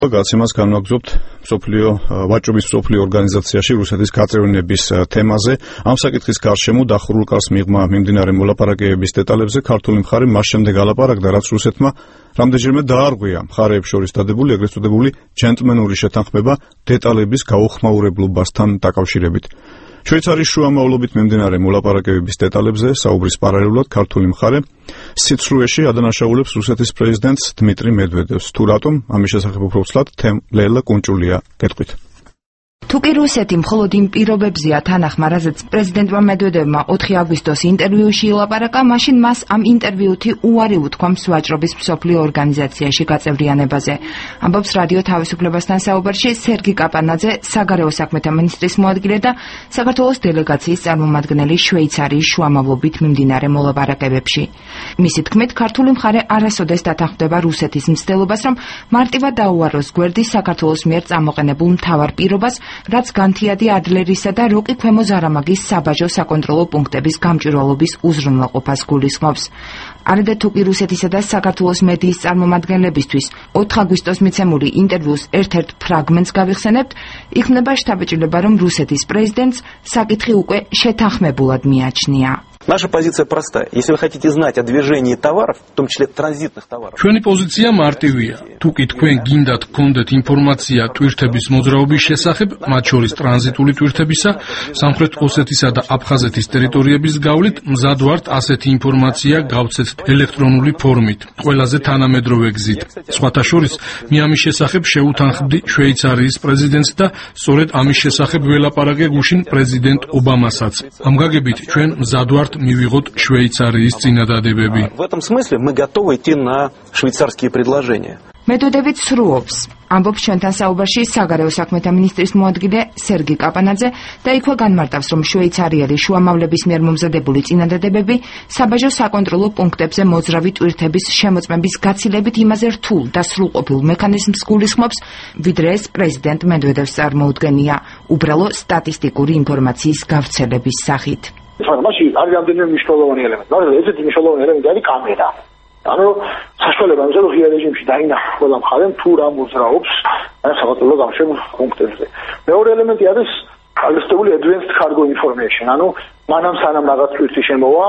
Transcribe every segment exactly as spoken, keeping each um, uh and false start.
გაცემას განვაგრძობთ მსოფლიო ვაჭრობის მსოფლიო ორგანიზაციაში რუსეთის გაწევრიანების თემაზე. ამ საკითხის გარშემო დახურულ კარს მიღმა მიმდინარე მოლაპარაკებების დეტალებზე ქართული მხარე მას შემდეგ ალაპარაკდა, რაც რუსეთმა რამდენჯერმე დაარღვია მხარეებს შორის დადებული ეგრეთ წოდებული ჯენტლმენური შეთანხმება დეტალების გაუხმაურებლობასთან დაკავშირებით. შვეიცარიის შუამავლობით მიმდინარე მოლაპარაკებების დეტალებზე საუბრის პარალელურად ქართული მხარე სიცრუეში ადანაშაულებს რუსეთის პრეზიდენტს დმიტრი მედვედევს. თუ რატომ, ამის შესახებ უფრო ვცლად ლეილა კუნჭულია გეტყვით. თუკი რუსეთი მხოლოდ იმ პირობებზეა თანახმა, რაზეც პრეზიდენტმა მედვედევმა ოთხი აგვისტოს ინტერვიუში ილაპარაკა, მაშინ მას ამ ინტერვიუთი უარი უთქვამს ვაჭრობის მსოფლიო ორგანიზაციაში გაწევრიანებაზე. ამბობს რადიო თავისუფლებასთან საუბარში სერგი კაპანაძე, საგარეო საქმეთა მინისტრის მოადგილე და საქართველოს დელეგაციის წარმომადგენელი შვეიცარიის შუამავლობით მიმდინარე მოლაპარაკებებში. მისი თქმით, ქართული მხარე არასოდეს დათანხმდება რუსეთის მცდელობას, რომ მარტივად დაუაროს გვერდი საქართველოს მიერ წამოყენებულ მთავარ პირობას, რაც განთიადი ადლერისა და როკი ქვემო ზარამაგის საბაჟო საკონტროლო პუნქტების გამჭვირვალობის უზრუნველყოფას გულისხმობს. არადა თუკი რუსეთისა და საქართველოს მედიის წარმომადგენლებისთვის ოთხ აგვისტოს მიცემული ინტერვიუს ერთ-ერთ ფრაგმენტს გავიხსენებთ, იქნება შთაბეჭდილება, რომ რუსეთის პრეზიდენტს საკითხი უკვე შეთანხმებულად მიაჩნია. Наша позиция простая. Если вы хотите знать о движении товаров, в том числе транзитных товаров. ჩვენი პოზიცია მარტივია. თუკი თქვენ გინდათ გქონდეთ ინფორმაცია ტვირთების მოძრაობის შესახებ, მათ შორის ტრანზიტული ტვირთებისა, სამხრეთ ოსეთისა და აფხაზეთის ტერიტორიების გავლით, მზად ვართ ასეთი ინფორმაცია გავცეთ ელექტრონული ფორმით, ყველაზე თანამედროვე გზით. სხვათა შორის, მე ამის შესახებ შევუთანხმდი შვეიცარიის პრეზიდენტს და სწორედ ამის შესახებ ველაპარაკე გუშინ პრეზიდენტ ობამასაც. ამ გაგებით ჩვენ მზად ვართ მივიღოთ შვეიცარიის წინადადებები. В этом смысле мы готовы идти на швейцарские предложения. მედვედევიც სრუობს. ამბობს ჩვენთან საუბარში საგარეო საქმეთა მინისტრის მოადგილე სერგი კაპანაძე და იქვე განმარტავს, რომ შვეიცარიელი შუამავლების მიერ მომზადებული წინადადებები საბაჟო საკონტროლო პუნქტებზე მოძრავი ტვირთების შემოწმების გაცილებით იმაზე რთულ და სრულყოფილ მექანიზმს გულისხმობს, ვიდრე ეს პრეზიდენტ მედვედევს წარმოუდგენია, უბრალო სტატისტიკური ინფორმაციის გავრცელების სახით. მაშინ არის რამდენიმე მნიშვნელოვანი ელემენტი. მაგრამ ესეთი მნიშვნელოვანი ელემენტი არის კამერა. ანუ საშუალება იმისა, რომ ღია რეჟიმში დაინახა ყველა მხარემ თუ რა მოძრაობს აი საქართველოს გამშემო პუნქტებზე. მეორე ელემენტი არის აღნიშნული advanced cargo information. ანუ მანამ სანამ რაღაც ტვირთი შემოვა,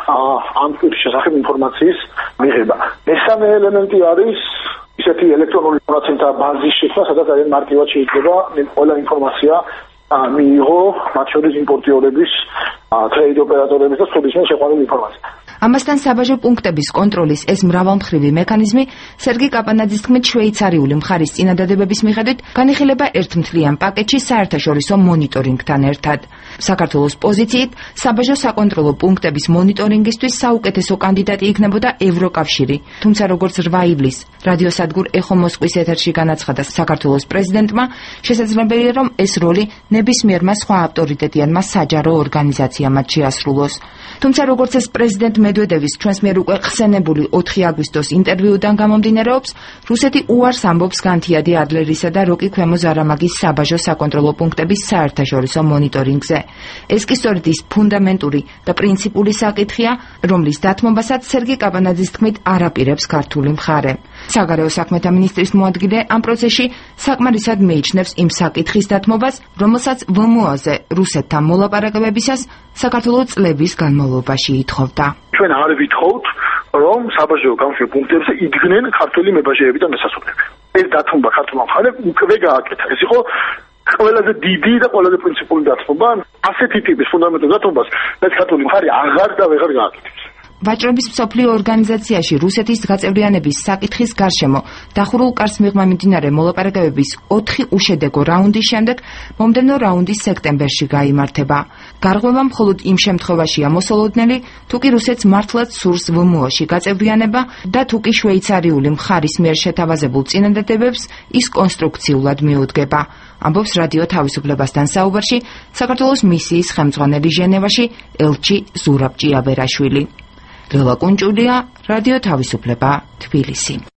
ამ ტვირთის შესახებ ინფორმაციის მიღება. მესამე ელემენტი არის ისეთი ელექტრონული ინფორმაციის ბაზის შექმნა, სადაც არის მარტივად შეიძლება ყველა ინფორმაცია მიიღო, მათ შორის იმპორტიორების, ტრეიდ ოპერატორების და სხვადასხვა შეყვანილი ინფორმაცია. ამასთან საბაჟო პუნქტების კონტროლის ეს მრავალმხრივი მექანიზმი სერგი კაპანაძის თქმით შვეიცარიული მხარის წინადადებების მიხედვით განიხილება ერთმთლიან პაკეტში საერთაშორისო მონიტორინგთან ერთად. საქართველოს პოზიციით საბაჟო საკონტროლო პუნქტების მონიტორინგისთვის საუკეთესო კანდიდატი იქნებოდა ევროკავშირი. თუმცა როგორც რვა ივლისს რადიოსადგურ ეხო მოსკვის ეთერში განაცხადა საქართველოს პრეზიდენტმა, შესაძლებელია რომ ეს როლი ნებისმიერმა სხვა ავტორიტეტიანმა საჯარო ორგანიზაციამ შეასრულოს. თუმცა როგორც ეს პრეზიდენტ მედვედევის ჩვენს მიერ უკვე ხსენებული ოთხი აგვისტოს ინტერვიუდან გამომდინარეობს, რუსეთი უარს ამბობს განთიადი ადლერისა და როკი ქვემო ზარამაგის საბაჟო საკონტროლო პუნქტების საერთაშორისო მონიტორინგზე. ეს კი სწორედ ის ფუნდამენტური და პრინციპული საკითხია, რომლის დათმობასაც სერგი კაპანაძის თქმით არაპირებს ქართული მხარე. საგარეო საქმეთა მინისტრის მოადგილე ამ პროცესში საკმარისად მიიჩნევს იმ საკითხის დათმობას, რომელსაც ვმო-ზე რუსეთთან მოლაპარაკებებისას საქართველოს წლების განმავლობაში ითხოვდა. ჩვენ არ ვითხოვთ, რომ საბაჟო გამშვიდ პუნქტებზე იდგნენ ქართული მებაჟეები და მესასვლელები. ეს დათმობა ქართულმა მხარემ უკვე გააკეთა. ეს იყო ყველაზე დიდი და ყველაზე პრინციპული დათმობა. ასეთი ტიპის ფუნდამენტურ დათმობას ეს ქართული მხარე აღარ და ვეღარ გააკეთებს. ვაჭრობის მსოფლიო ორგანიზაციაში რუსეთის გაწევრიანების საკითხის გარშემო დახურულ კარს მიღმა მიმდინარე მოლაპარაკებების ოთხი უშედეგო რაუნდის შემდეგ მომდევნო რაუნდი სექტემბერში გაიმართება. გარღვევა მხოლოდ იმ შემთხვევაშია მოსალოდნელი, თუკი რუსეთს მართლაც სურს ვმო-ში გაწევრიანება და თუკი შვეიცარიული მხარის მიერ შეთავაზებულ წინადადებებს ის კონსტრუქციულად მიუდგება. ამბობს რადიო თავისუფლებასთან საუბარში საქართველოს მისიის ხელმძღვანელი ჟენევაში ელჩი ზურაბ ჭიაბერაშვილი. ლეილა კუნჭულია, რადიო თავისუფლება, თბილისი.